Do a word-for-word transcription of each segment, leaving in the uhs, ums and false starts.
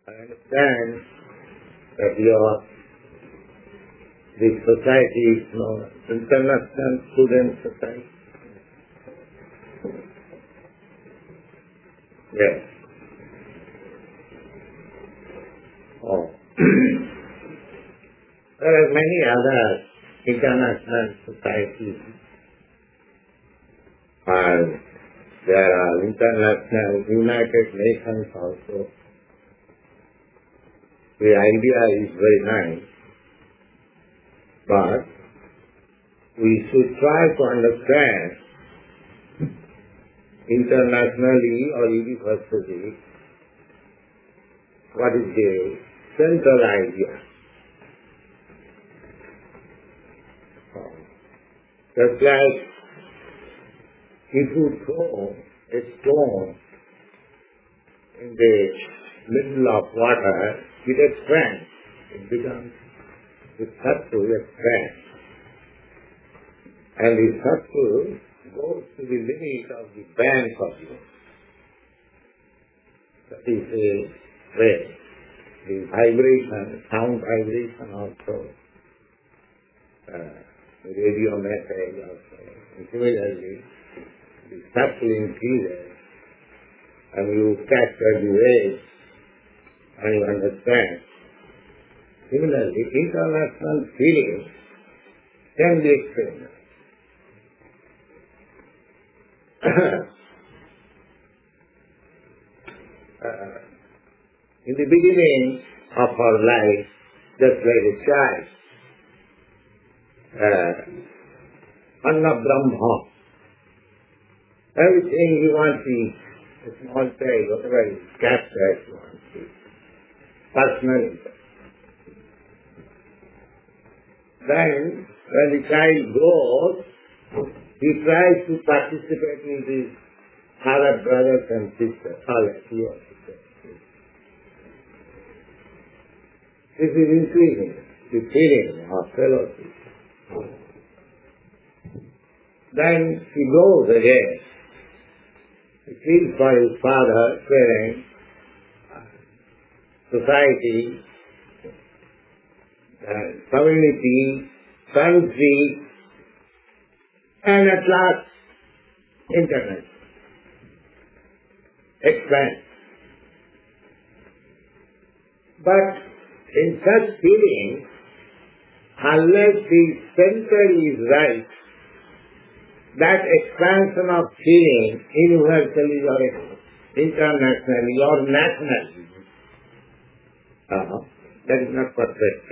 I understand that your the society is no international student society. Yes. Oh. There are many other international societies, and there are international United Nations also. The idea is very nice, but we should try to understand internationally or universally what is the central idea. Just like if you throw a stone in the middle of water, it expands. It becomes, the sattu expands. And the sattu goes to the limit of the bank of the water. That is a way. The vibration, sound vibration also, uh, the radio message also. And similarly, the sattu increases, and you capture the waves, and you understand. Similarly, international feeling can be explained. uh, in the beginning of our life, just like a child, uh, Anna Brahma, everything he wants to eat, a small child, whatever is captured, he wants to eat. Personally. Then, when the child grows, he tries to participate in his other brothers and sisters, other he or sisters. This is increasing the feeling of fellowship. Then he goes again. He feels for his father, parents, society, uh, community, country, and at last, internet. Expand. But in such feeling, unless the center is right, that expansion of feeling universally or internationally or nationally, uh, that is not perfect.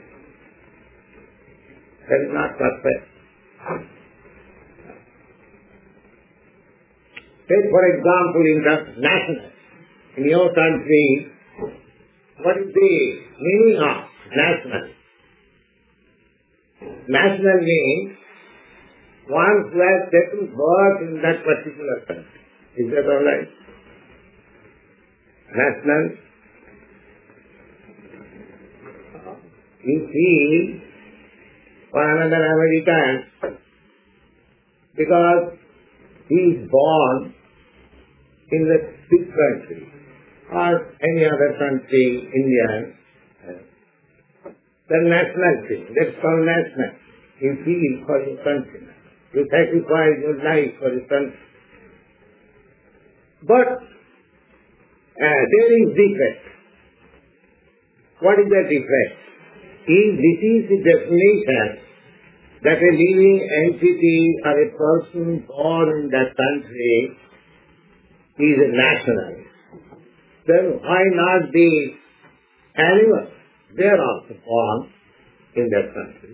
That is not perfect. Take for example in the national, in your country, what is the meaning of national? National means one who has taken birth in that particular country. Is that all right? National. You see, for another American, because he is born in the big country or any other country, Indian, the national thing, that's called national. You feel for your country. You sacrifice your life for your country. But uh, there is defect. What is the defect? If this is the definition that a living entity or a person born in that country is a national, then why not the animals? They are also born in that country.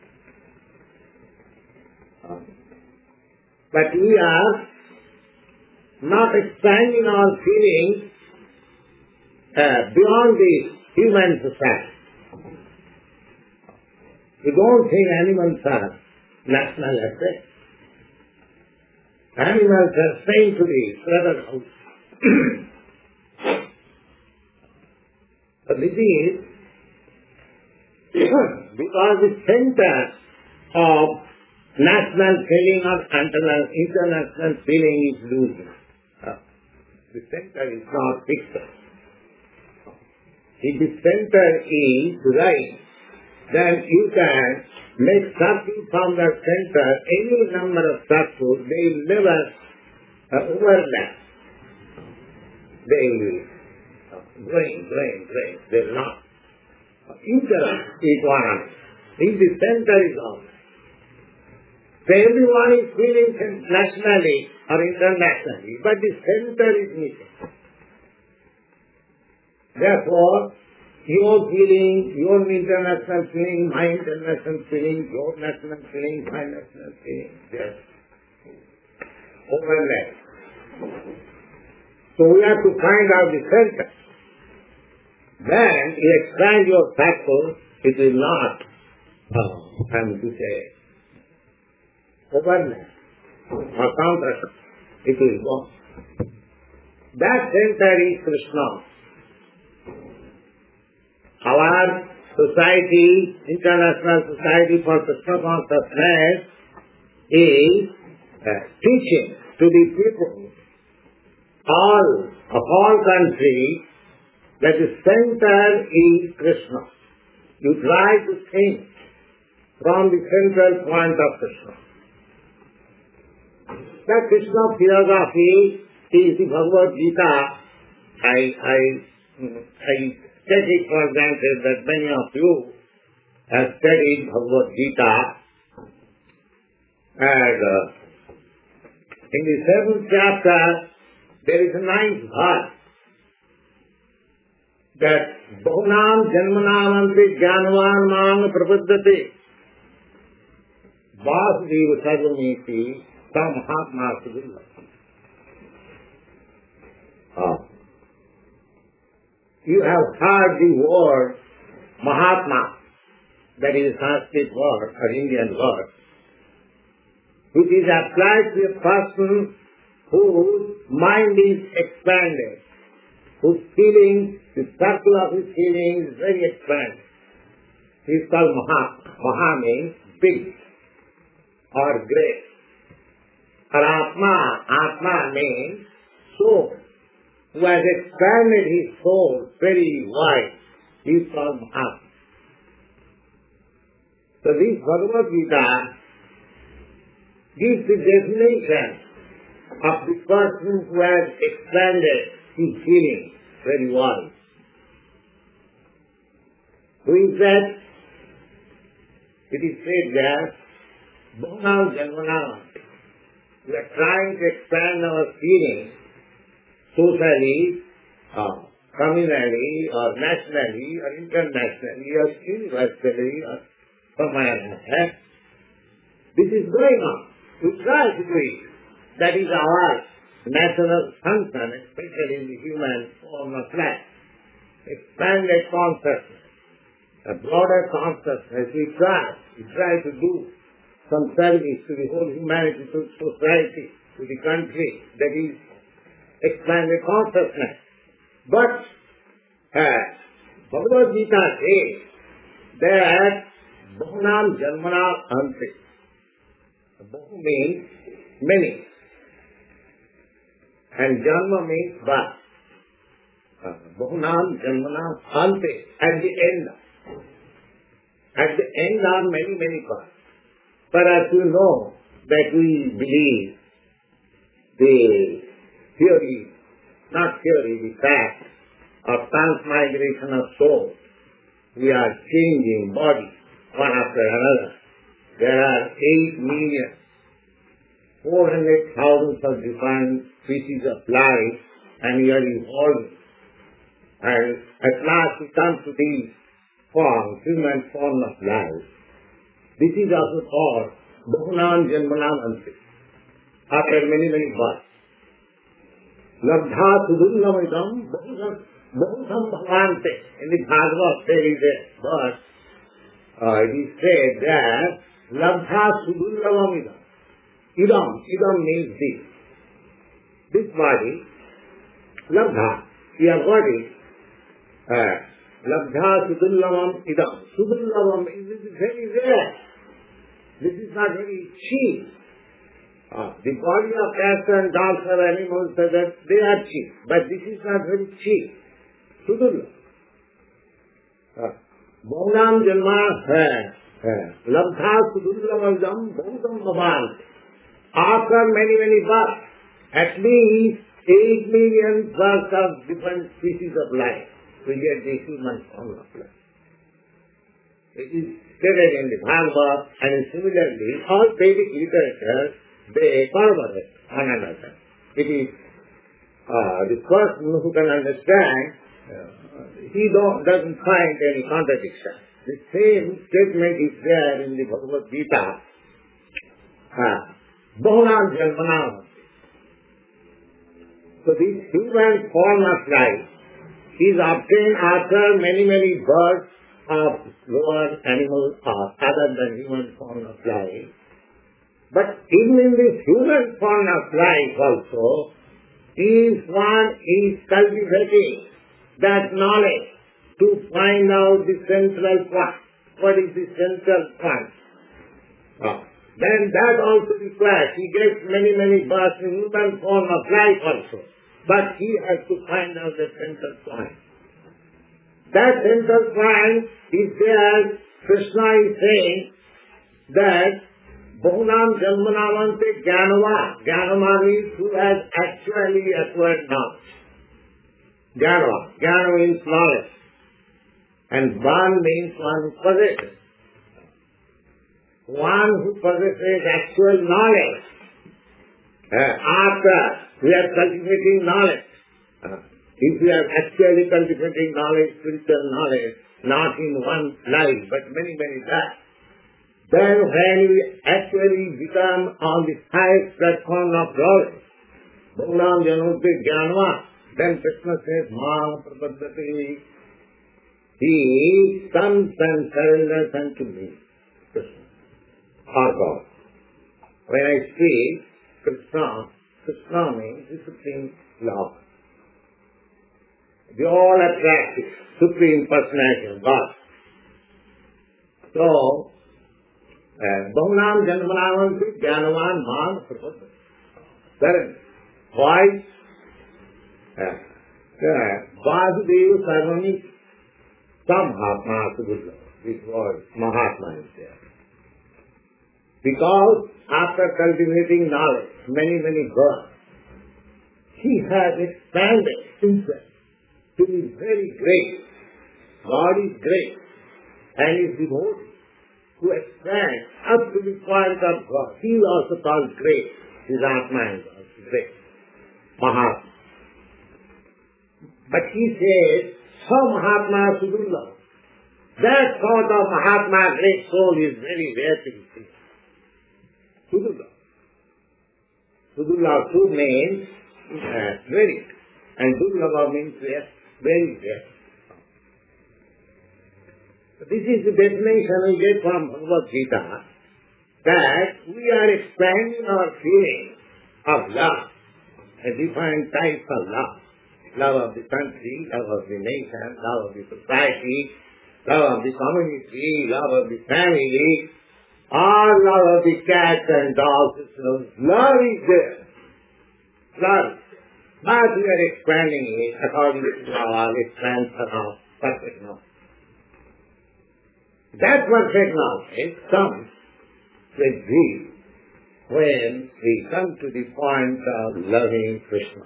But we are not expanding our feelings uh, beyond the human society. We don't think animals are national assets. Animals are same to the brotherhood. But this is because the center of national feeling or international feeling is losing. Uh, the center is not fixed. if the center is right, then you can make circles from the center, any number of circles, they will never uh, overlap. They will uh, going, going, going. They will not interact with one another. If the center is off, so everyone is feeling nationally or internationally, but the center is missing. Therefore, your feeling, your international feeling, my international feeling, your national feeling, my national feeling, yes, overlap. So we have to find out the center. Then you expand your circle, it will not, uh, I'm to say, overlap or contrast. It will go. That center is Krishna. Our society, International Society for Krishna Consciousness, is uh, teaching to the people all of all countries that the center is Krishna. You try to think from the central point of Krishna. The Krishna philosophy is the Bhagavad Gita. I, I, I take it for granted that many of you have studied Bhagavad Gita, and uh, in the seventh chapter there is a ninth verse that Bahunam Janmanam Ante Jnanavan Mam Prapaddate Vasudeva Sarvamiti Tam Mahatma Sudhila. Oh. You have heard the word Mahatma, that is a Sanskrit word or Indian word, which is applied to a person whose mind is expanded, whose feeling, the circle of his feeling is very expanded. He is called Mahatma. Maha means big or great. Or Atma, Atma means soul, who has expanded his soul very wide. He is called Mahatma. So this Bhagavad Gita gives the definition of the person who has expanded his feeling very wide. Who is that? It is said that Bhunam Janmanam. We are trying to expand our feeling socially, uh, communally, or nationally, or internationally, or universally, or somewhere else. This is going on. We try to do it. That is our natural function, especially in the human form of life. Expanded consciousness, a broader consciousness. We try. We try to do some service to the whole humanity, to society, to the country. That is expanded consciousness. But uh, Bhagavad Gita says that Bahunam Janmanam Ante. Bahu means many. And Janma means birth. Uh, Bahunam Janmanam Ante. At the end. At the end are many, many births. But as you know that we believe the theory, not theory, the fact of transmigration of soul, we are changing bodies one after another. There are eight million, four hundred thousand of different species of life, and we are evolving. And at last we come to this form, human form of life. This is also called Bahunam Janmanam Ante. After many, many births. Labdha Sudullamidam Bahusam Bhavante. In the Bhagavad there is a verse, uh, it is said that Labdha Sudullamidam. Idam, Idam means this. This body, Labdha, we have got it. Uh, Labdha Sudullamam Idam. Sudullamam is very rare. This is not very cheap. Uh, the body of cats and dogs or animals, that they are cheap. But this is not very cheap. Sudullam. Bhaunam Janma Labdha Sudurlavajam Bhautam Bhavan. After many, many births, at least eight million births of different species of life, we get the human form of life. It is stated in the Bhagavad, and similarly, all Vedic literature, they corroborate one another. It is uh, the person who can understand, uh, he don't, doesn't find any contradiction. The same statement is there in the Bhagavad Gita. Bhaunam Janmanam. So this human form of life is obtained after many, many births of lower animals or other than human form of life. But even in this human form of life also, if one is cultivating that knowledge to find out the central point, what is the central point, oh, then that also requires, he gets many, many births in human form of life also, but he has to find out the central point. That central point is there. Krishna is saying that Bhaunam Janmanamante Jnanava. Jnanava means who has actually acquired knowledge. Jnanava. Jnana means knowledge. And Ban means one who possesses. One who possesses actual knowledge. Uh, after we are cultivating knowledge. Uh, If we are actually cultivating knowledge, spiritual knowledge, not in one life, but many, many lives, then when we actually become on the highest platform of knowledge, Bhaunam Janmante Jnanva, then Krishna says, Ma Prapaddati, he comes and surrenders unto me, Krishna, or God. When I speak, Krishna, Krishna means the Supreme Lord. The all attractive, Supreme Personality of God. So, Bhaunam Janmanamante Jnanavan Man Prapaddati. Then, why? Vasudeva Sarvani Samhatma Sudurla. This word, Mahatma is there. Because after cultivating knowledge, many, many births, he has expanded himself to be very great. God is great and is devoted to expand up to the point of God. He is also called great. His Atma is also great. Mahatma. But he says, so Mahatma Sudurla. That sort of Mahatma, great soul, is very rare to be seen. Sudurla. Sudurla, Sud means uh, very. And Durlava means rare. Very rare. This is the definition we get from Bhagavad Gita, that we are expanding our feeling of love, a different type of love. Love of the country, love of the nation, love of the society, love of the community, love of the family, or love of the cats and dogs. Love is there. Love. But we are expanding it according to our expansion of perfect knowledge. That perfect knowledge comes with thee when we come to the point of loving Krishna.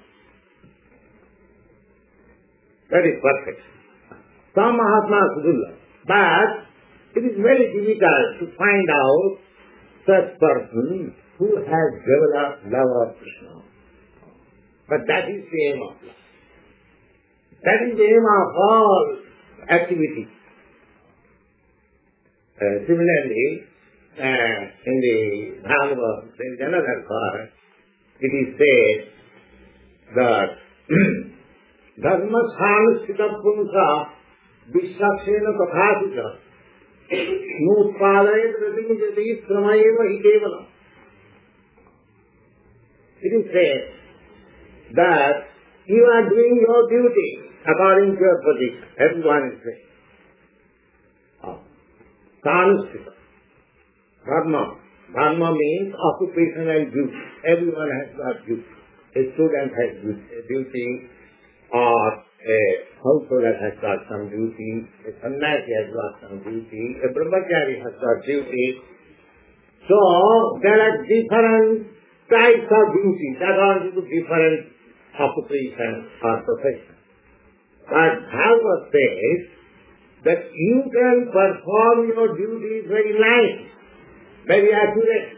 That is perfect. Some Mahatma Sudurla. But it is very difficult to find out such person who has developed love of Krishna. But that is the aim of life. That is the aim of all activities. Uh, similarly, uh, in the Bhagavad, there is another verse. It is said that Dharma Shanusthita Punsa Vishakshena Kathasita Nutpadayat Ratimujati Sramayeva Hikevala. It is said that you are doing your duty according to your position. Everyone is saying. Oh. Sanusthita. Dharma. Dharma means occupational duty. Everyone has got duty. A student has duty, a duty or a householder has got some duty, a sannyasi has got some duty, a brahmachari has got duty. So there are different types of duties that are to different occupations or professions. But Bhagavad says that you can perform your duties very nice, very accurate.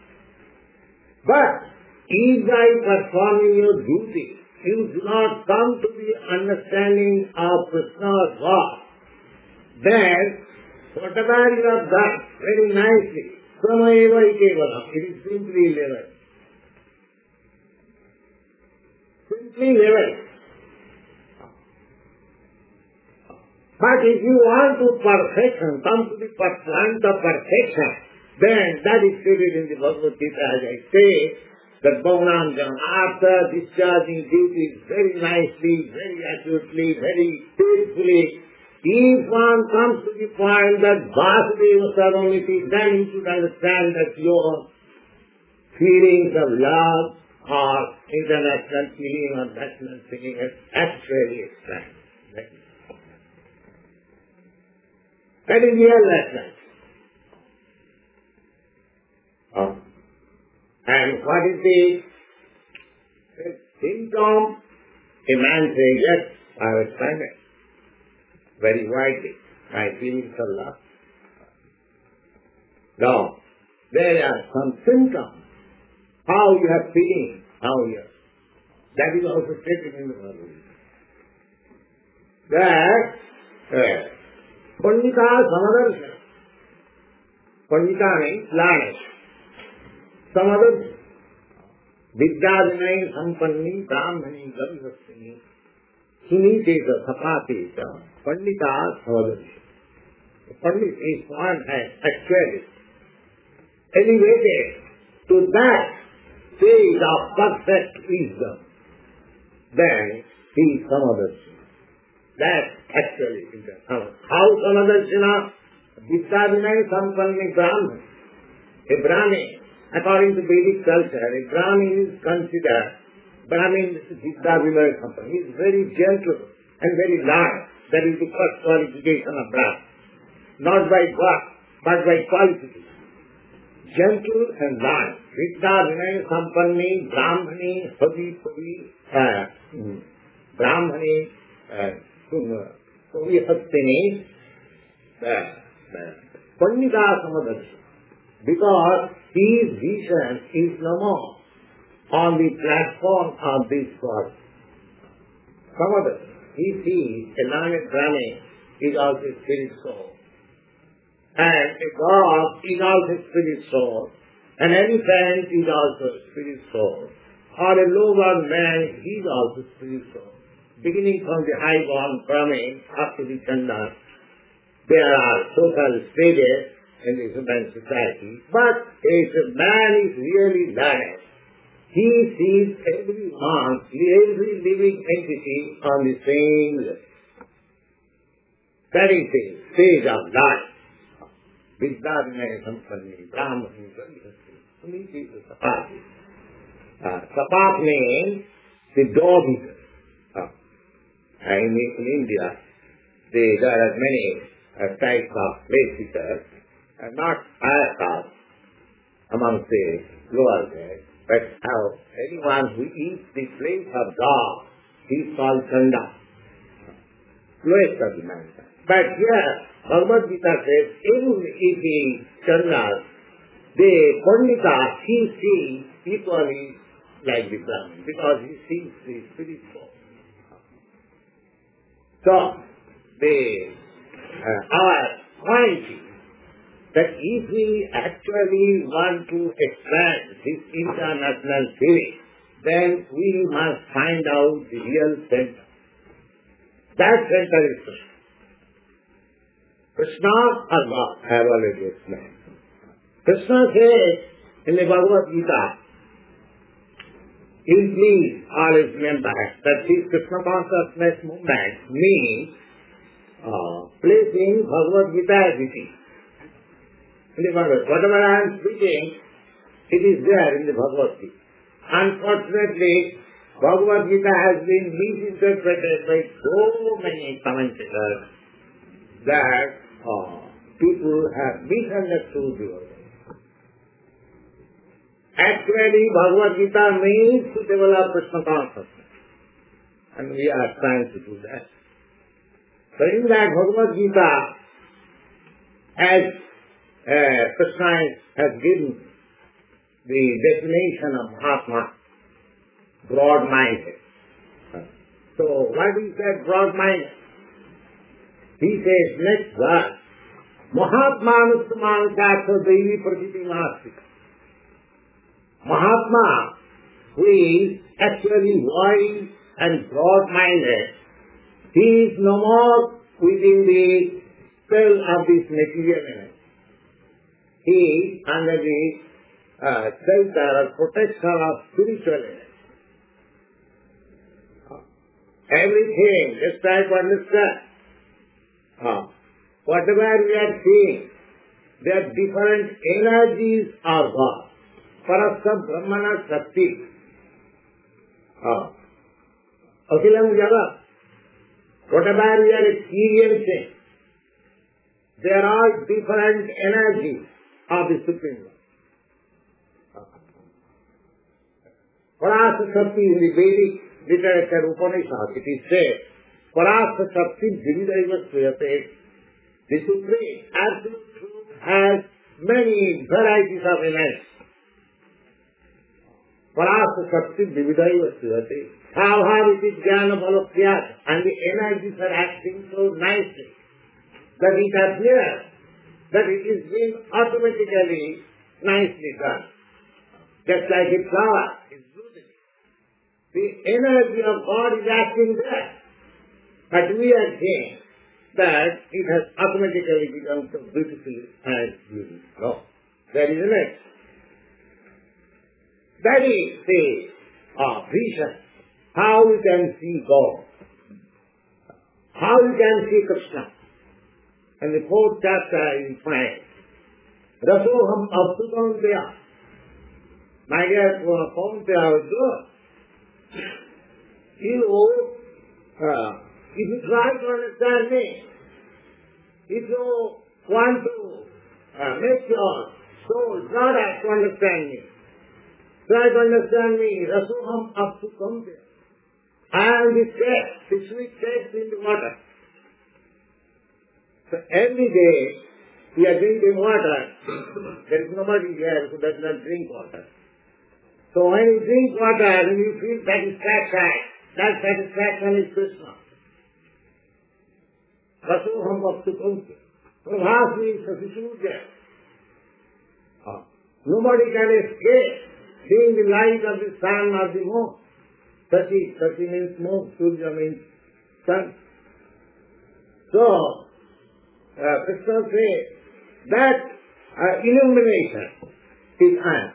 But if by performing your duty you do not come to the understanding of Krishna's law, then whatever you have done very nicely, Samaeva Ikevalam, it is simply level. Simply level. But if you want to perfection, come to the point of perfection, then that is stated in the Bhagavad Gita, as I say, that Bhavananjam, after discharging duties very nicely, very accurately, very faithfully, if one comes to the point that Vasudeva Sarvamiti, then you should understand that your feelings of love or international feeling or national feeling is actually explained. That is real lesson. Oh. And what is the symptom? A man says, yes, I have explained it very widely. My feelings of love. Now, there are some symptoms. How you are feeling, how you are. That is also stated in the Bible. That, uh, Pandita Samadarshana. Pandita means learned. Samadarshana. Vidyadinai sampanni brahmani gavivastini suniteta sapateta Pandita Samadarshana. Pandit is one has actually elevated to that stage of perfect wisdom. Then he is Samadarshana. That actually is the Samadarshana. How Samadarshana? Vidyadinai sampanni brahmani. A Brahmin, according to Vedic culture, a Brahmin is considered, Brahmin is Vidya Vinaya Sampanni. He is very gentle and very learned. That is the first qualification of Brahmin. Not by birth, but by qualification. Gentle and learned. Vidya Vinaya Sampanni, Brahmani, Havi Pavi, Brahmani, Pavi Hastini, Pandita Samadarshana. Because his vision is no more on the platform of this world. Samadarshana. He sees a learned Brahmin is also a spirit soul. And a dog is also a spirit soul. An elephant is also a spirit soul. Or a low-born man, he is also a spirit soul. Beginning from the high-born Brahmin up to the Chandan, there are social stages in the human society. But if a man is really learned, he sees every man, every living entity on the same level. That is the stage of life. Vidyadinaya sampanni brahmani gavivastini suniteta sapati. Sapat means the door beater. In, in India, they, there are many uh, types of place beaters, and not higher caste amongst the lower grade, but how anyone who eats the place of dog, he is called Chanda, lowest of the mankind. But here, Bhagavad Gita says, even if the Chandas, the Pandita, he sees equally like the Brahmin, because he sees the spirit form. So, the, uh, our point is that if we actually want to expand this international feeling, then we must find out the real center. That center is Krishna. Krishna or God, I have already explained. Krishna says in the Bhagavad Gita, please always remember that this Krishna consciousness movement means uh, placing Bhagavad Gita as it is. In the Bhagavad Gita, whatever I am speaking, it is there in the Bhagavad Gita. Unfortunately, Bhagavad Gita has been misinterpreted by so many commentators that uh, people have misunderstood the word. Actually, Bhagavad Gita means to develop Krishna consciousness. And we are trying to do that. So in that Bhagavad Gita, as uh, Krishna has given the definition of Mahatma, broad-minded. So what is that broad-minded? He says next verse, Mahatmanustamanakartha Devi Prakriti Masti. Mahatma, who is actually wise and broad-minded, he is no more within the spell of this material energy. He is under the uh, shelter or protection of spiritual energy. Everything, just try to understand. Uh, whatever we are seeing, there are different energies of God. Parasa Brahmana Shakti. Uh, Akhilam Jagat. Whatever we are experiencing, there are different energies of the Supreme Lord. Parasa Shakti in the Vedic literature Upanishad, it is said, Parasa Shakti Vividaiva Suyate. The Supreme Absolute Truth has many varieties of energy. Parasa Shakti Vividaiva Suyate. How how it is Jnana Balakriyat, and the energies are acting so nicely that it appears that it is being automatically nicely done. Just like a flower is blooming. The energy of God is acting there. But we are saying that it has automatically become so beautiful and beautiful. No. That is the next. That is the uh, vision. How we can see God. How we can see Krishna. And the fourth chapter is fine. Rasoham Absukamteya. My dear Kaunteya, you, uh, if you try to understand me, if you want to uh, make your soul product to understand me, try to understand me, Rasoham Absukamteya. I am the taste, the sweet taste in the water. So every day we are drinking water. There is nobody here who does not drink water. So when you drink water and you feel satisfaction, that satisfaction is Krishna. Rasoham Bhaktukamti. Prabhasmi Sasisuja. Nobody can escape seeing the light of the sun or the moon. Sati, Sati means moon, Surya means sun. So, uh, Krishna says that uh, illumination is I.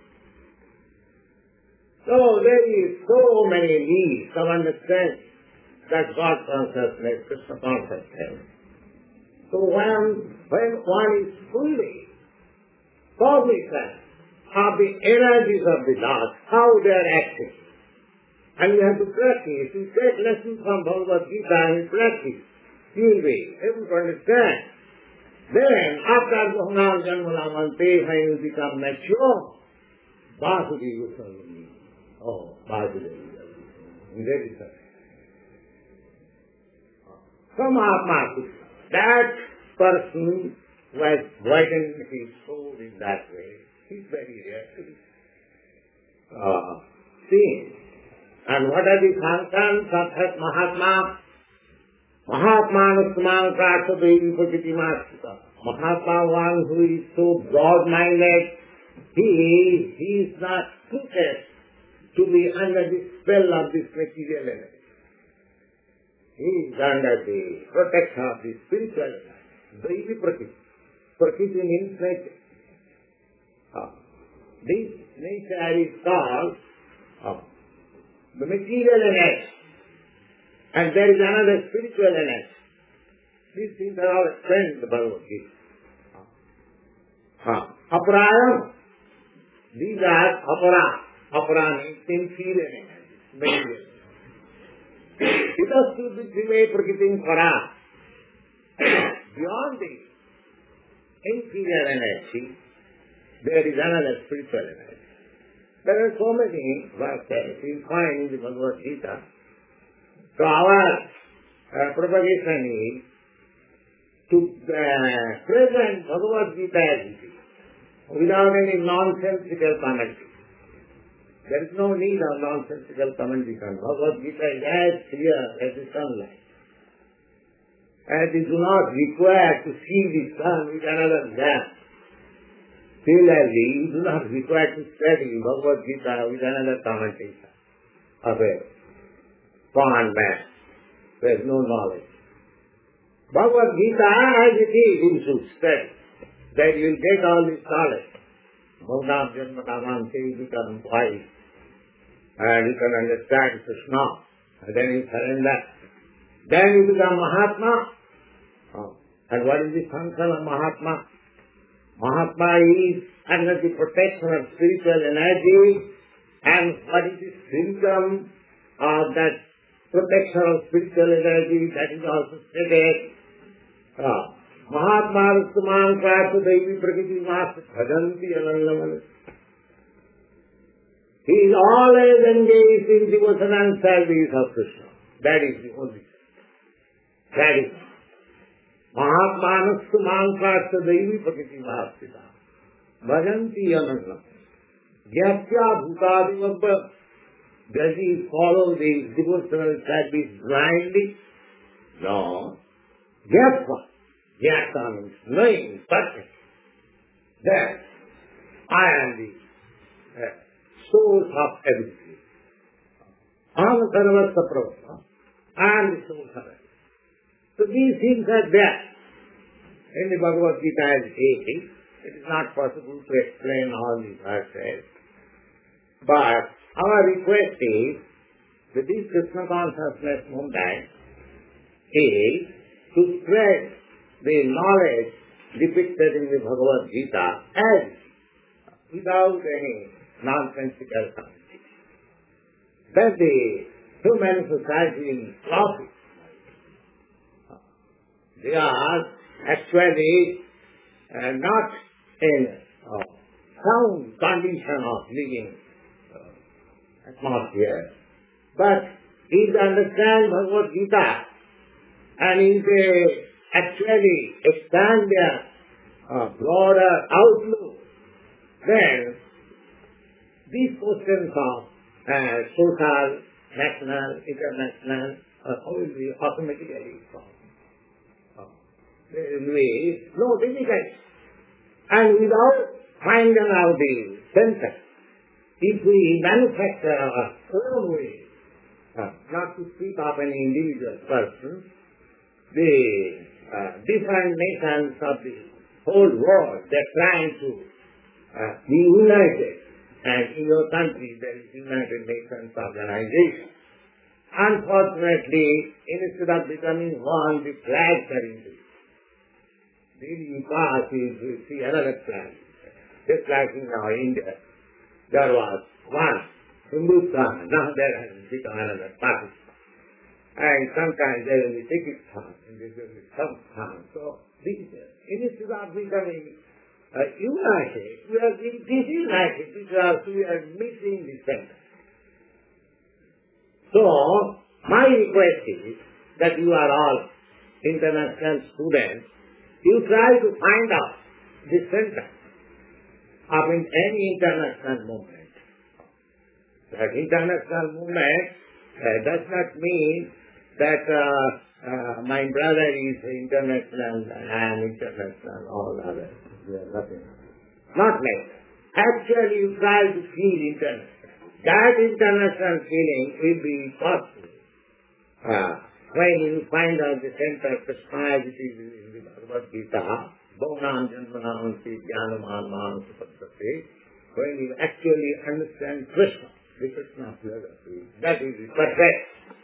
So there is so many needs of understanding that God consciousness, Krishna consciousness. So when, when one is fully cognizant of the energies of the Lord, how they are acting, and you have to practice, you take lessons from Bhagavad Gita and you practice, you will be able to understand. Then, after Bhavanam Janmalamante, when you become mature, Vasudeva Sarvami. Oh, Vasudeva. That is it. From Atma, that person who has widened his soul in that way, he's very rare to be uh, seen. And what are the functions of that Mahatma? Mahatmanustamana Kartha Devi Prakriti Masti. Mahatma, one who is so broad-minded, he is, he is not suited to be under the spell of this material energy. He is under the protection of the spiritual energy. Devi Prakriti. Prakriti means nature. Uh, this nature is called uh, the material energy. And there is another spiritual energy. These things are all explained in the Bhagavad Gita. Uh, Aparayam. These are apara. Apara means inferior energy. many years. Itastu Dikshime Prakritim Para. Beyond the inferior energy, there is another spiritual energy. There are so many verses we find in the Bhagavad Gita. So our uh, propagation is to uh, present Bhagavad Gita as it is, without any nonsensical commentary. There is no need of nonsensical commentary. Bhagavad Gita is as clear as the sunlight. And you do not require to see the sun with another lamp. Similarly, you do not require to study Bhagavad Gita with another commentation of a common man. There is no knowledge. Bhagavad Gita as it is, you should study. Then you will get all this knowledge. Bhavanam Janmataman, you become wise. And you can understand Krishna. And then you surrender. Then you become Mahatma. Oh. And what is the function of Mahatma? Mahatma is under the protection of spiritual energy. And what is the symptom of that protection of spiritual energy? That is also stated. Oh. Mahatma Rustamang Pratu Devi Prakriti Master Bhajanti Anandaman. He is always engaged in devotion and service of Krishna. That is the only thing. That is Mahatma Rustamang Pratu Devi Prakriti Master Bhajanti Anandaman. Gyatya Bhutadivabba. Does he follow the devotional service blindly? No. Gyatya. Jnata means knowing, perfect. That I am the uh, source of everything. Aham sarvasya pravata. I am the source of everything. So these things are there. In the Bhagavad Gita as it is, it is not possible to explain all these verses. But our request is that this Krishna consciousness movement is to spread the knowledge depicted in the Bhagavad Gita as without any nonsensical commentary. That the human society profits. They are actually uh, not in uh, sound condition of living uh, atmosphere, but if they understand Bhagavad Gita and if they actually expand their uh, broader outlook, then these questions of uh, social, national, international uh, will be automatically solved. Uh, there will be no difficulty. And without finding out the center, if we manufacture our own way, uh, not to speak of an individual person, the Uh, different nations of the whole world, they're trying to uh, be united. And in your country, there is United Nations Organization. Unfortunately, instead of becoming one, the flags are increased. Then you pass, you see another flag. Just like in our India, there was one, Hindustan, now there has become another Pakistan. And sometimes there will be Pakistan, and there will be Pakistan. So this, instead of becoming uh, united, we are being disunited because we are missing the center. So, my request is that you are all international students, you try to find out the center of any international movement. That international movement uh, does not mean that uh, uh, my brother is international and I am international, all others. We are nothing. Not like that. Actually, you try to feel international. That international feeling will be possible uh, when you find out the center of Krishna as it is in the Bhagavad Gita, Bhavanam Janmanam Jnanaman Manam Supatsate, when you actually understand Krishna, the Krishna philosophy, that is the perfect.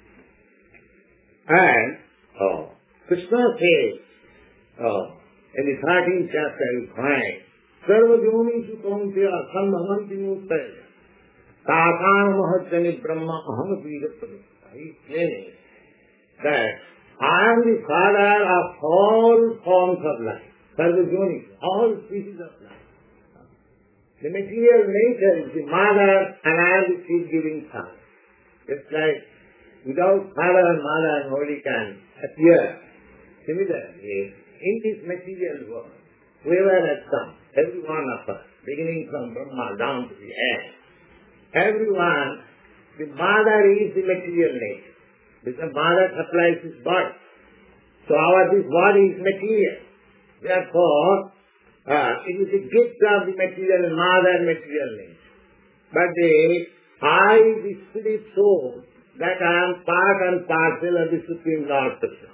And oh, Krishna says oh, in the thirteenth chapter you find Sarva Jyonishu Kaunteya Sambhavanti Muttaya. Tātāṁ mahajjani brahma aham bija pradipta. He is claiming that I am the father of all forms of life, sarvajoni, all species of life. The material nature is the mother and I am the seed-giving son. Just like without father and mother nobody can appear. Similarly, in this material world, whoever has come, every one of us, beginning from Brahma down to the end, everyone, the mother is the material nature. Because the mother supplies his body. So our this body is material. Therefore, uh, it is a gift of the material mother material nature. But the I, the spirit soul, that I am part and parcel of the Supreme Lord Krishna.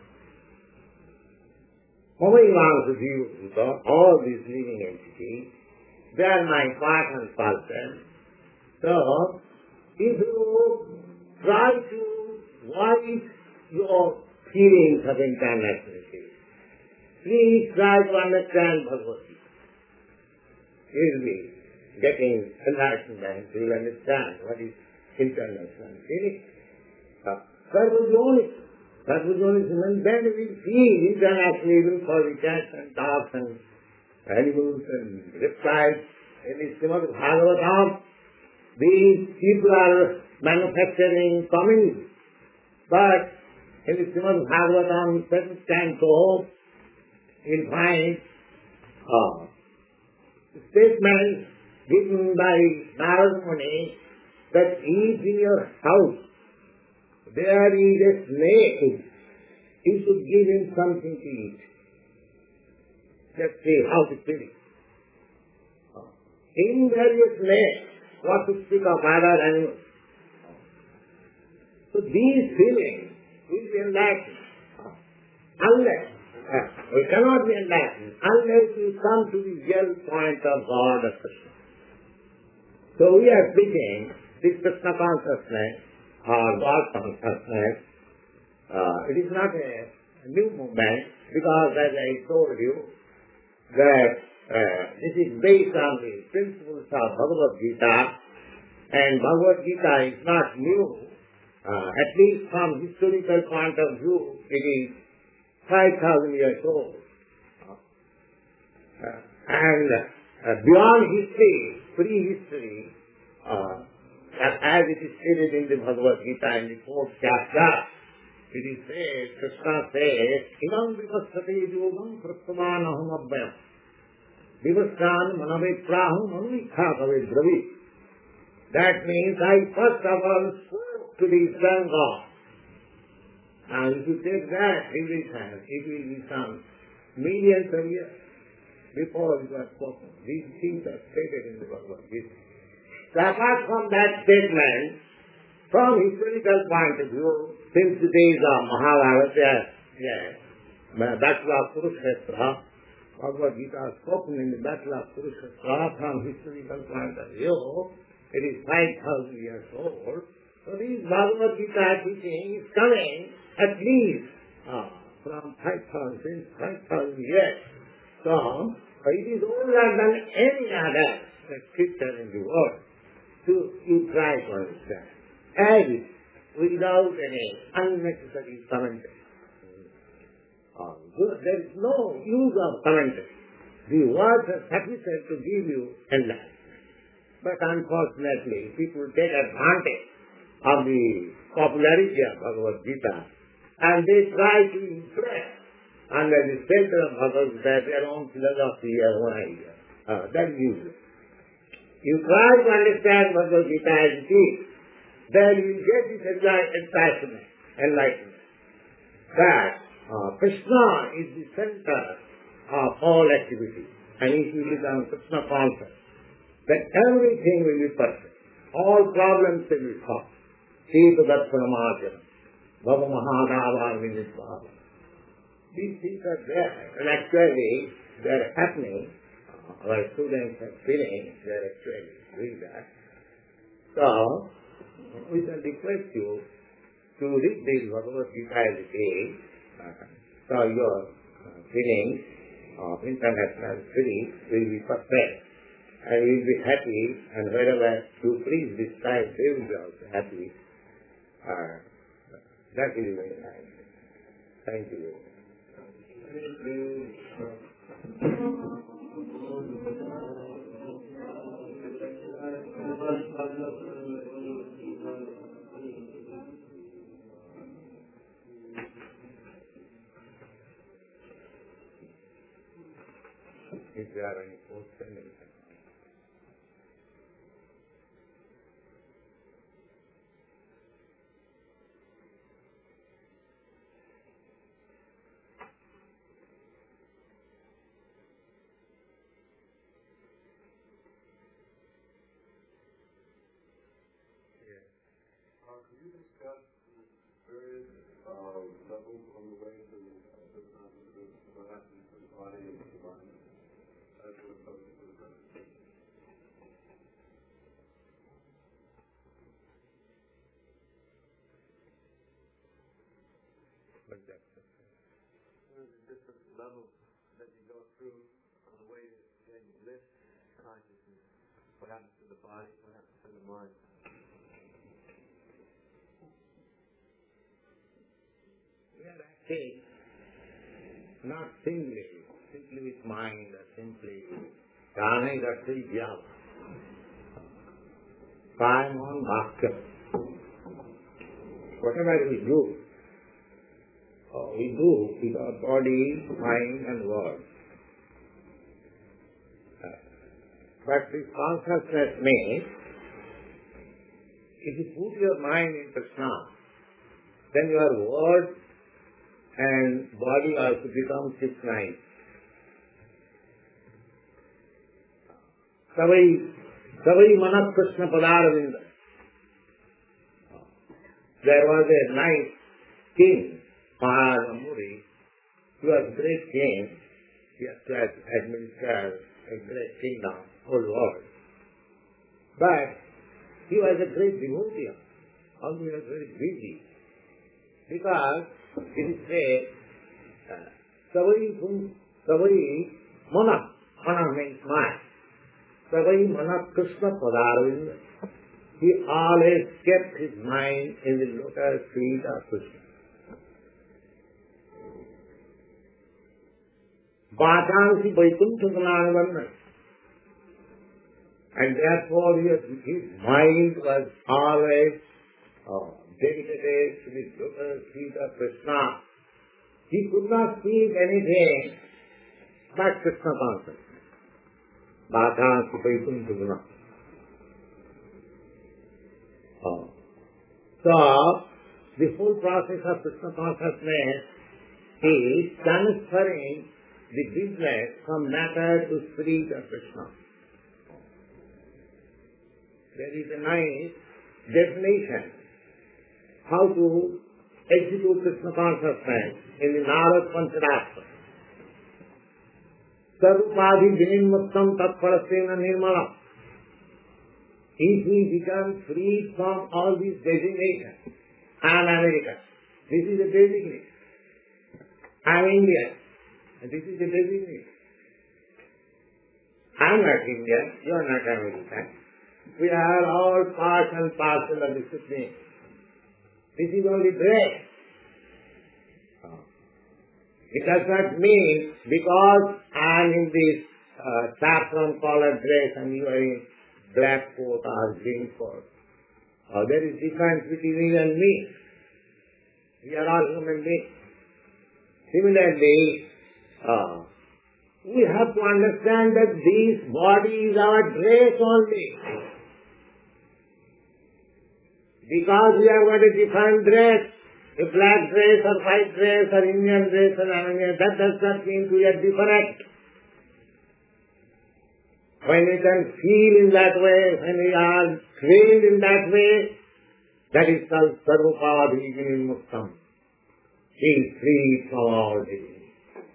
Moving on to view all these living entities, they are my part and parcel. So, if you try to voice your feelings of internationality, please try to understand Bhagavad Gita. You will be getting enlightenment, you will understand what is international feeling. Sarvajoni, Sarvajoni, and then we feel international even for the cats and dogs and animals and reptiles. In the Srimad Bhagavatam, these people are manufacturing communism. But in the Srimad Bhagavatam, certain canto, you'll find uh, statements given by Narada Muni that if in your house there is a snake, you should give him something to eat. Let's see how to feel it. In there is a snake, what to speak of other animals. So these feelings will be enlightened. Unless, uh, we cannot be enlightened unless we come to the real point of God of Krishna. So we are speaking this Krishna consciousness or God consciousness. Uh, it is not a, a new movement because as I told you that uh, this is based on the principles of Bhagavad Gita, and Bhagavad Gita is not new. Uh, at least from historical point of view, it is five thousand years old. Uh, and uh, beyond history, prehistory, uh, as it is stated in the Bhagavad Gita in the fourth chapter, it is said, Krishna says, Imam vivasate yogam prastamanaham abhyam vivastan manavetraham manuikha kave dravi. That means I first of all spoke to the eternal God. Now if you take that every time, it will be some millions of years before it was spoken. These things are stated in the Bhagavad Gita. So apart from that statement, from historical point of view, since the days of Mahabharata, yes, Battle of Kurukshetra, Bhagavad Gita is spoken in the Battle of Kurukshetra from historical point of view. It is five thousand years old. So this Bhagavad Gita teaching is coming at least uh, from five thousand, five thousand years. So it is older than any other scripture in the world. So you try to understand. As it, without any unnecessary commentary. Uh, there is no use of commentary. The words are sufficient to give you enlightenment. But unfortunately, people take advantage of the popularity of Bhagavad Gita and they try to impress under the center of Bhagavad Gita their own philosophy or own idea. Uh, that is useless. You try to understand Bhagavad Gita as it is, then you will get this enlightenment. enlightenment. That uh, Krishna is the center of all activity. And if you become Krishna conscious, then everything will be perfect. All problems will be solved. Sita Darshanamajana, Bhava Mahadava Vinitva. These things are there, and actually they are happening. Our students are feeling they are actually doing that. So, we can request you to read this Bhagavad Gita as it is, uh, so your uh, feelings of international feelings will be perfect. and he will be happy, and wherever you please this time, they will be also happy. Uh, that is very nice. Thank you. If there are any questions. Could you discuss the various uh, levels on the way to what happens to the body and to the mind as we're focused on the present? What's that? What are the different levels that you go through on the way to getting bliss, consciousness? What happens to the body? What happens to the mind? Say, not simply, simply with mind or simply Dhanai Rakti Vyava. Time on Bhakti. Whatever we do, uh, we do with our body, mind and words. Uh, but this consciousness means, if you put your mind in Krishna, then your words and body also becomes synchronized. Savai, Savai Manat Krishna Padaravinda. There was a nice king, Maharamuri. He was a great king. He had to administer a great kingdom, whole world. But he was a great devotee. Also he was very busy. Because it is said, Savai Savai Mana, Mana means mind. Savai Mana Krishna Padaravinda. He always kept his mind in the lotus feet of Krishna. Bhajansi Vaikuntha Gananavanna. And therefore his mind was always uh, dedicated to the lotus feet of Krishna. He could not speak anything but Krishna consciousness. Bhajansi Vaikuntha Gananavanna. Oh. So, the whole process of Krishna consciousness is transferring the business from matter to spirit of Krishna. There is a nice definition how to execute Krishna consciousness in the Narad Panchadashta. Sarvapadi vinimuttam tatparasena nirmala. If we become free from all these designations, I am America, this is a designation. I am India, and this is a designation. I am not India, you are not America. We are all part and parcel of the Supreme. This is only dress. It does not mean because I am in this uh, saffron colored dress and you are in black coat or green coat. Uh, there is difference between you and me. We are all human beings. Similarly, uh, we have to understand that this body is our dress only. Because we have got a different dress, a black dress or white dress or Indian dress or Armenian, that does not mean we are different. When we can feel in that way, when we are trained in that way, that is called Sarvapadi Vinimuttam. He is free from all disease.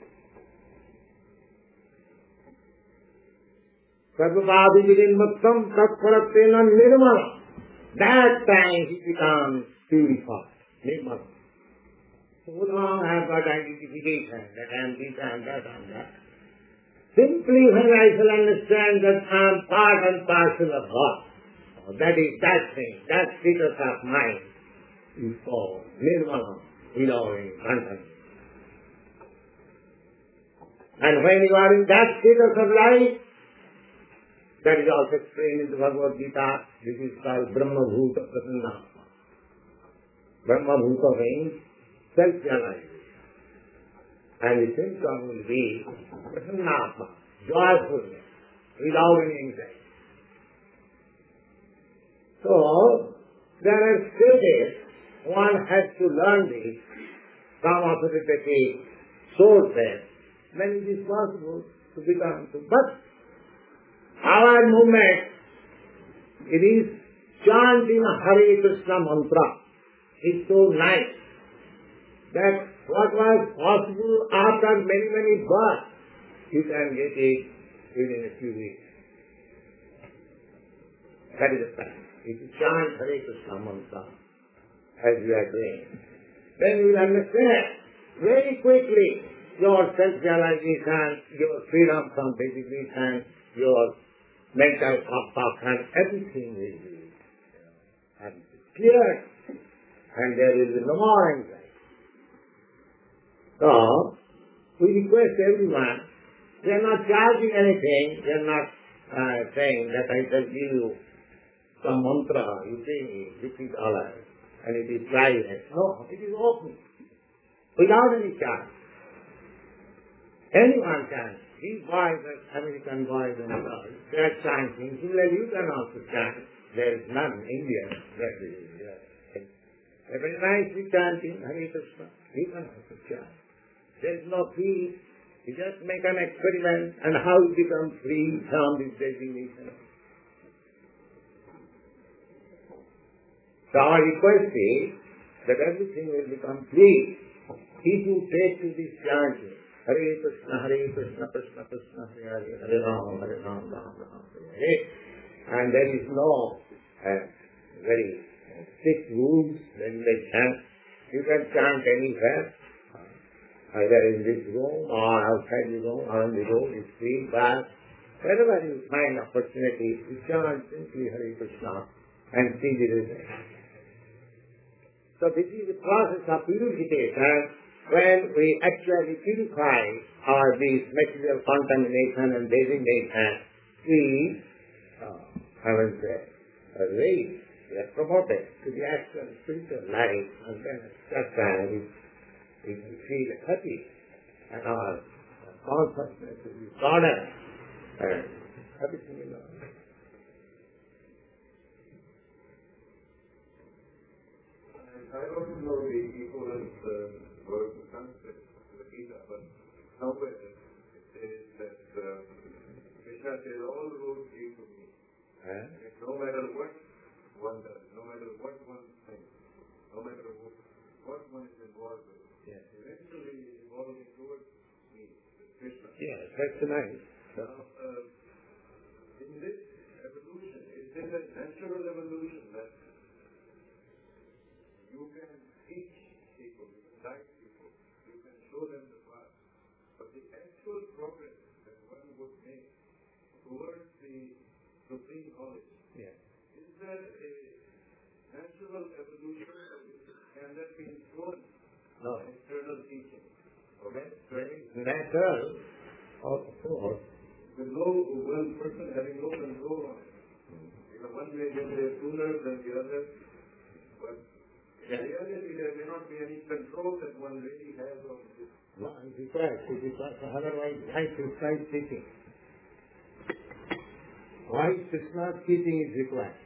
Sarvapadi Vinimuttam Tatparatena Nirmala. That time he becomes purified. Nirmala. So long I have got identification that I am this, I am that, I am that. Simply when I shall understand that I am part and parcel of God, that is that thing, that status of mind is called nirvana, without any content. And when you are in that status of life, that is also explained in the Bhagavad Gita, this is called Brahma Bhuta Prasannatma. Brahma Bhuta means self-realization. And the symptom will be Prasannatma, joyfulness, without any anxiety. So, there are stages, one has to learn this from authoritative sources, then it is possible to become to. But our movement, it is chanting Hare Krishna mantra. It's so nice that what was possible after many, many births, you can get it within a few weeks. That is the fact. If you chant Hare Krishna mantra, as we are doing, then you will understand very quickly your self-realization, your freedom from designation, your mental thought and everything will be and clear, and there will be no more anxiety. So, we request everyone, we are not charging anything, we are not uh, saying that I shall give you some mantra, you pay me, repeat all that, and it is private. No, it is open, without any charge. Anyone can. These boys, American boys and girls, they are chanting. Similarly, you can also chant. There is none in India. That is, yes. Every night we chanting Hare Krishna. You can also chant. There is no fee. You just make an experiment and how you become free from this designation. So our request is that everything will become free if you take to this chanting. Hare Krishna, Hare Krishna, Krishna Krishna, Hare Hare, Hare Ram, Hare Ram, Ram Ram, Hare Hare. And there is no uh, very uh, strict rules, regulation. You can chant anywhere, uh, either in this room or outside the room or on the road, it's free, but wherever you find opportunity, you chant simply Hare Krishna and see the result. So this is the process of purification. When we actually purify our this material contamination and designation, we, uh, I will say, uh, raise, we are promoted to the actual spiritual life, and then at that time we, we feel happy, and our consciousness will be broader, and everything will be. I don't know the equivalent uh, word in Sanskrit to the Gita, but somewhere it says that uh, Krishna says all roads lead to me. Huh? And no matter what one does, no matter what one thinks, no matter what, what one is involved with, yes. eventually is evolving towards me, Krishna. Yes, that's nice. So, now, uh, in this evolution, is this a natural evolution that you can teach people, you can guide people, you can show them the path. But the actual progress that one would make towards the supreme knowledge, yes. is that a natural evolution? Can that be influenced No. by external teaching? Okay? Very natural, of course. With no one person having no control on it. You know, one may get there sooner than the other, but in reality, there may not be any control that one really has on this. No, it is right. It is right. Otherwise, why Krishna is teaching? Why Krishna's teaching is required?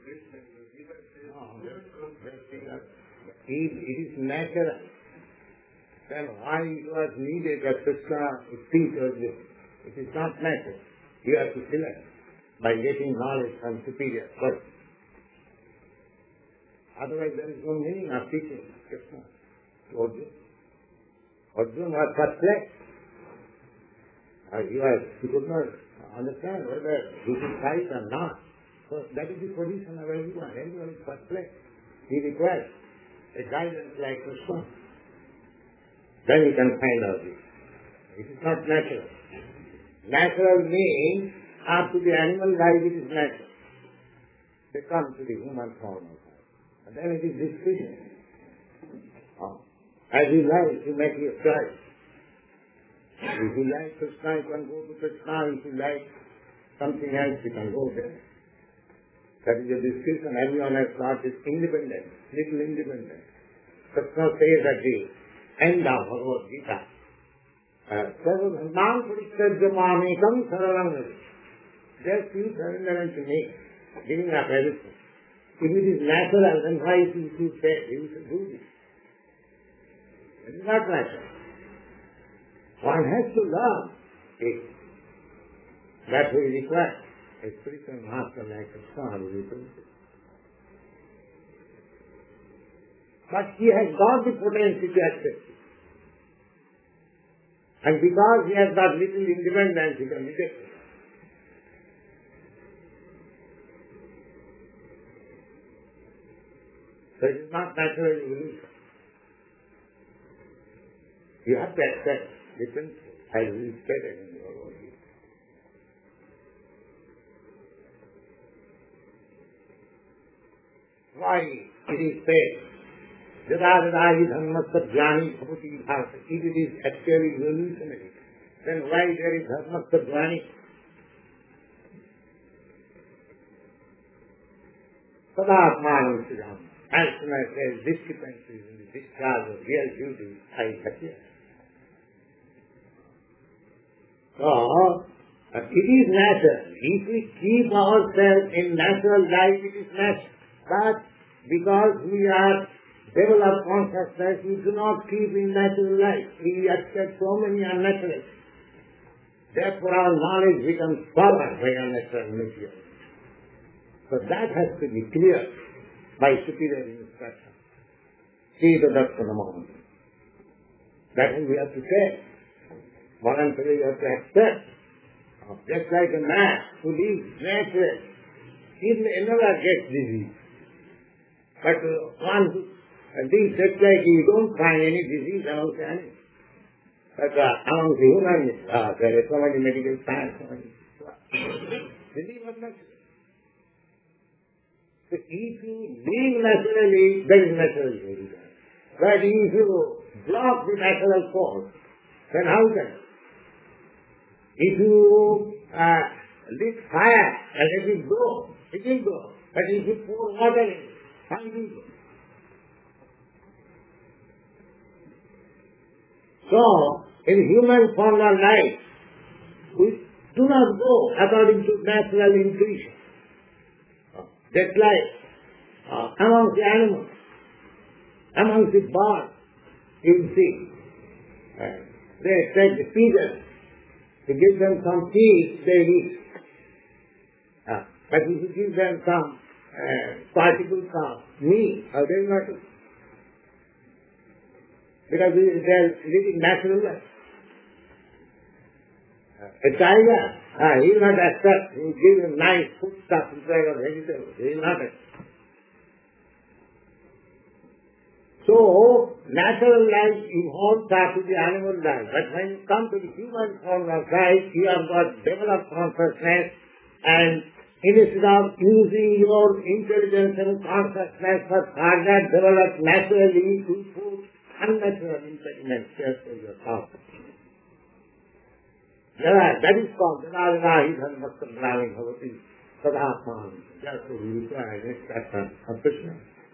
No, it, it is natural. Then why it was needed that Krishna would teach us this? It is not natural. You have to select by getting knowledge from superior first. Otherwise, there is no meaning of teaching Krishna to Arjuna. Arjuna was perplexed. Uh, he, was, he could not understand whether this is right or not. So that is the position of everyone. Everyone is perplexed. He requires a guidance like Krishna. Then he can find out this. It is not natural. Natural means up to the animal life it is natural. They come to the human form of life. And then it is discretion. Oh. As you like, you make your choice. If you like Krishna, you can go to Krishna. If you like something else, you can go there. That is a discretion. Everyone has got his independence, little independence. Krishna says at the end of Bhagavad Gita, Sarvadharman Parityajya Mamekam Saralam Vraja. Just you surrender unto me, giving up everything. If it is natural, then why you should say, you should do this? It is not natural. One has to learn it. That we require a spiritual master like Krishna will be principle. But he has got the potential to accept it. And because he has got little independence, he can reject it. So it is not natural evolution. You have to accept the principle as we stated in the Bhagavad Gita. Why it is said, Yada yada hi dharmasya jnani bhavati bhasa. If it is actually revolutionary, then why there is dharmasya jnani? Sadatmanam sridham. As soon as there is discrepancies in the discharge of real duty, I appear. So, it is natural. If we keep ourselves in natural life, it is natural. But because we are developed consciousness, we do not keep in natural life. We accept so many unnatural. Therefore our knowledge becomes powered by unnatural material. So that has to be clear by superior instruction. See the Darsana Mahamudra. That is we have to say. Voluntarily you have to accept. Just like a man who lives naturally, he never gets disease. But one who lives just like you don't find any disease among the animals. But uh, among the humans, uh, there is so many medical science, so many disease was natural. So if you live naturally, there is natural disease. But if you block the natural force, then how can you? If you uh, lit fire and let it go, it will go. But if you pour water in it, how will it go? So, in human form of life, we do not go according to natural intuition. Just like uh, among the animals, among the birds, you see, uh, they take the feeders. To give them some seeds, they eat. Uh, but if you give them some uh, particles of meat, how they will not eat? Because they are living natural life. Uh, a tiger, uh, he will not accept. You give him nice food stuff instead of vegetables. He will not accept. So, natural life evolves after the animal life. But when you come to the human form of life, you have got developed consciousness, and instead of using your intelligence and consciousness for further developed naturally, you put unnatural impediments just as your thought. That is called Yada yada hi dharmasya jnani bhavati sadatmanam. Just as we require an instruction of Krishna.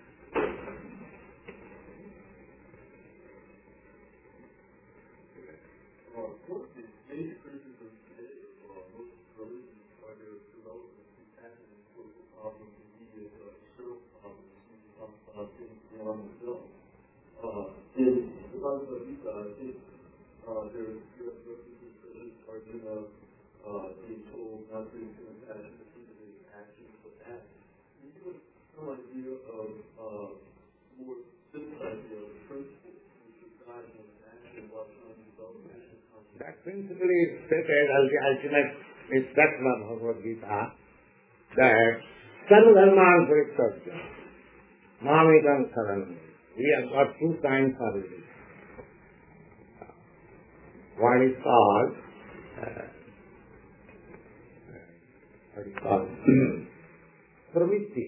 In the Bhagavad Gita, I think uh, there is Arjuna uh, being told not to do action, but to do action for act. Can you give us some idea of uh, more simple idea of the principle which is guiding an action while trying to develop action? That principle is stated as the ultimate instruction of Bhagavad Gita, that Sarvadharman Parityajya Mamekam Saranam. We have got two kinds of religion. One is called uh, what is called pravritti.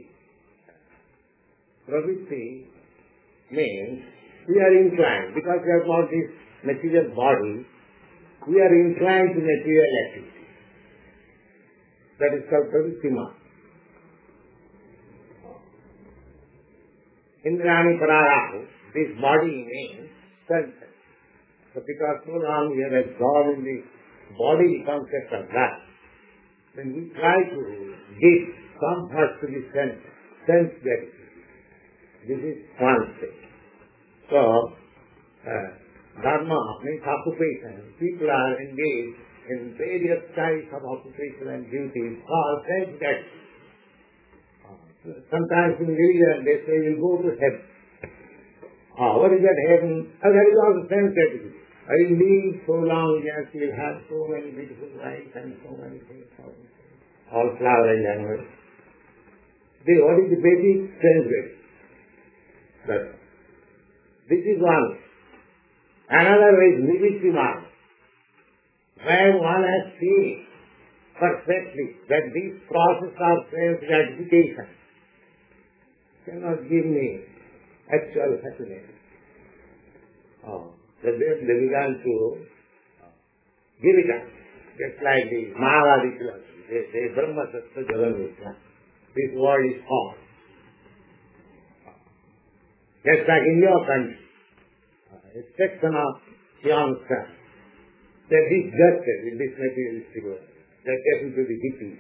Pravritti means we are inclined, because we have got this material body, we are inclined to material activity. That is called pravrittima. Indrani pararahu, this body means senses. So because so long we have absorbed in the body the concept of that, then we try to give comfort to the sense, sense gratification. This is one thing. So, uh, dharma means occupation. People are engaged in various types of occupation and duties for sense gratification. Sometimes in religion they say you go to heaven. Ah, what is that heaven? Oh, that is also sense gratification. I will live so long, yes, you will have so many beautiful lives and so many things, all flower and animals. See, what is the basic sense gratification? But this is one. Another is nivrittima, where one has seen perfectly that this process of sense gratification cannot give me actual happiness. Oh, so then they began to give it up. Just like the Mahavadi philosophy. They say Brahma Sattva Jaganmitra. This world is false. Just like in your country, a section of youngsters, they're disgusted with this materialistic world. They're getting to the hippies.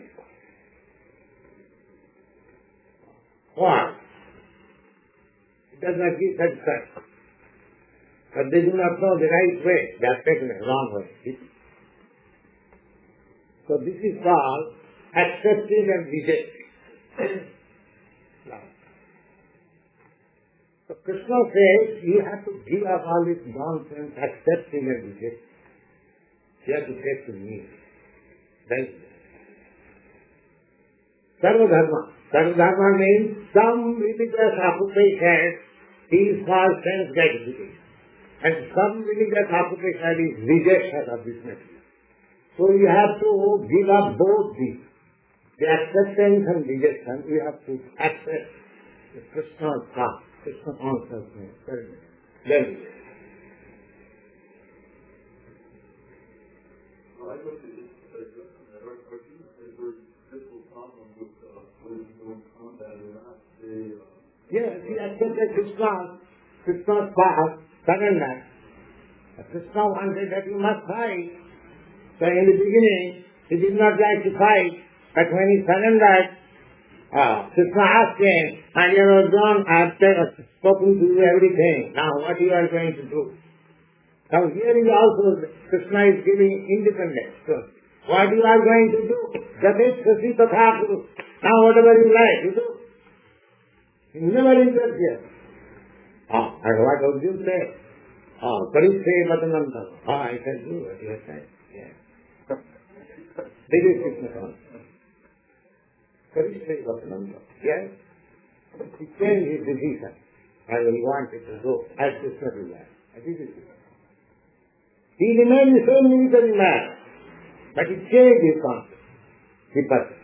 Why? It does not give satisfaction. But they do not know the right way. They are taken a wrong way. So this is called accepting and rejecting. So Krishna says you have to give up all this nonsense, accepting and rejecting. You have to take to me. Then Sarva Dharma. Sarva Dharma means some religious occupation is for sense gratification. And some religious occupation is rejection of this material. So you have to give up both these. The acceptance and rejection, you have to accept the Krishna's path, Krishna's consciousness. Then I got to this particular, I got a very difficult problem with whether you go in combat or not. They, uh, yes, he accepted Krishna's, Krishna's path, surrender. Krishna wanted that you must fight. So in the beginning, he did not like to fight, but when he surrendered, uh, Krishna asked him, and you know, John, I have spoken to you everything. Now what you are going to do? Now here is also, Krishna is giving independence. So what you are going to do? Jateshwasi tatha kuru. Now whatever you like, you do. He never interferes. Ah, and what would you say? Ah, Parishe Vatananta. Ah, I can do what you have said. Yeah. This is Krishna consciousness. Parishe Vatananta. Yes. He changed his decision. I will want it to go as Krishna will like. This is it. He remained the same military man, but he changed his concept, the person.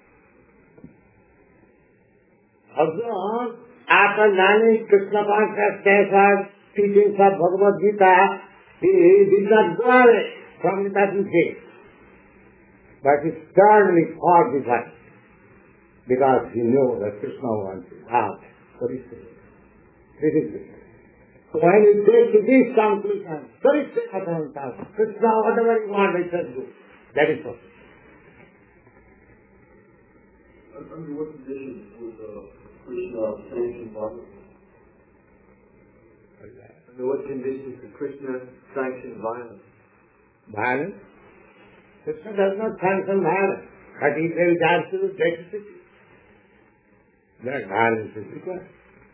Also, after learning Krishna consciousness as teachings of Bhagavad Gita, he did not go away from the battlefield, but he sternly fought the fight, because he knew that Krishna wanted out for his sake. This is it. So when you take to this conclusion, Krishna, whatever you want, I shall do. That is all. Under what conditions would uh, Krishna sanction violence? Under what conditions could Krishna sanction violence? Violence? Krishna does not sanction violence, but he tells absolute necessity. That violence is required.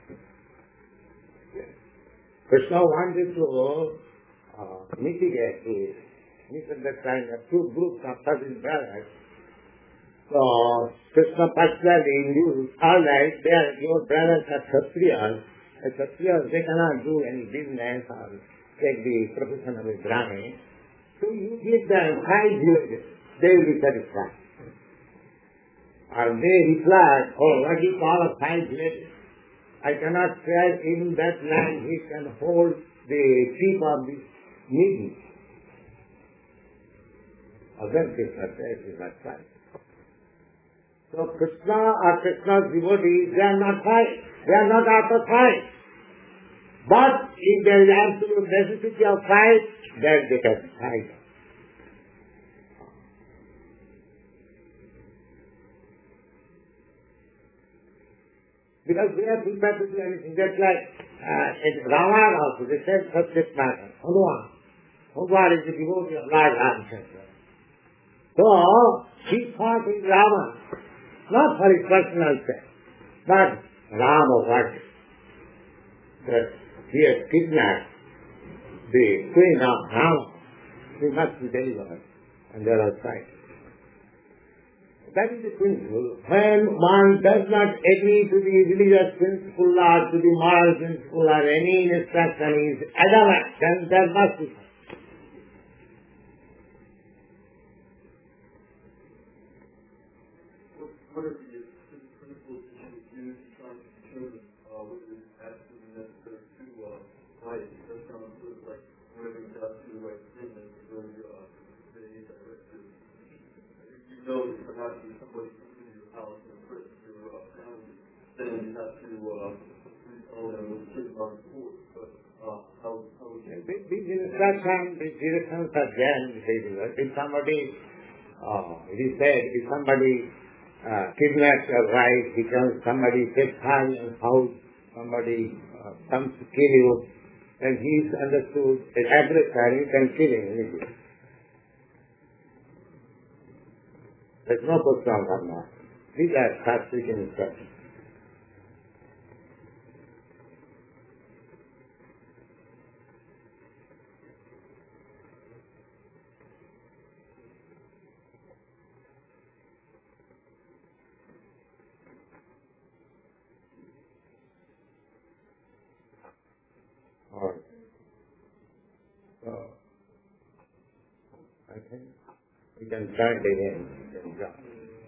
Krishna wanted to uh, mitigate the misunderstanding of two groups of certain brothers. So Krishna particularly induced, all right, they are, your brothers are Kshatriyas. As Kshatriyas, they cannot do any business or take the profession of a Brahmin. So you give them five villages, they will be satisfied. And they replied, oh, what do you call a five lady? I cannot say in that land he can hold the sheep of the needy. Other Krishna says is not right. So Krishna or Krishna's devotees, they are not fight. They are not after fight. But if there is absolute necessity of fight, then they can fight. Because they are prepared to do anything. Just like uh, in Ramayana also, they said subject matter. Hanuman. Hanuman is the devotee of Lord Ramchandra. So, he fought in Rama, not for his personal sake, but Rama what? That he has kidnapped the queen of Rama. He must be delivered. And they are fighting. That is the principle. When one does not agree to the religious principle or to the moral principle or any instruction is adamant, then there must be. What are the principles that you use to try to determine uh, whether it's absolutely necessary to uh, fight? That sounds sort of like whether it's absolutely right thing and whether uh, they directive. You know that perhaps if somebody comes into your house and threatens your uh, family, then you have to uh, tell them with a certain amount of force. But uh, how, how would you... These instructions, these directions are there in the Vedic. If somebody, uh, it is said, if somebody Uh, kidnaps your wife, becomes somebody sets fire in your house, somebody uh, comes to kill you, and he is understood that adversary, you can kill him immediately. There's no question on that. These are Shastric instructions. Alright. So, I think we can start again. We can jump.